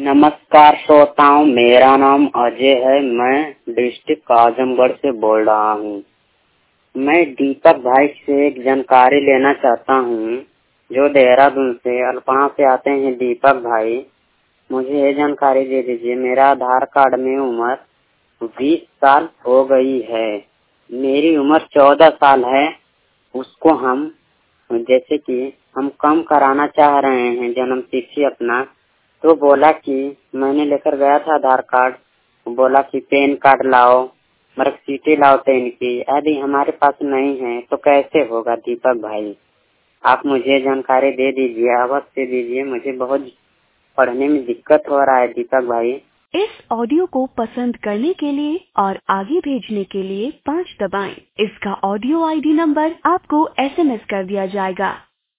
नमस्कार श्रोताओं, मेरा नाम अजय है। मैं डिस्ट्रिक्ट आजमगढ़ से बोल रहा हूँ। मैं दीपक भाई से एक जानकारी लेना चाहता हूँ, जो देहरादून से अल्पना से आते हैं। दीपक भाई, मुझे ये जानकारी दे दीजिए। मेरा आधार कार्ड में उम्र 20 साल हो गई है। मेरी उम्र 14 साल है। उसको हम जैसे कि हम कम कराना चाह रहे हैं जन्म तिथि अपना। तो बोला कि मैंने लेकर गया था आधार कार्ड, बोला कि पैन कार्ड लाओ, मार्कशीट लाओ 10 की। यदि हमारे पास नहीं है तो कैसे होगा दीपक भाई? आप मुझे जानकारी दे दीजिए, अवश्य दीजिए। मुझे बहुत पढ़ने में दिक्कत हो रहा है दीपक भाई। इस ऑडियो को पसंद करने के लिए और आगे भेजने के लिए 5 दबाएं। इसका ऑडियो आईडी नंबर आपको SMS कर दिया जाएगा।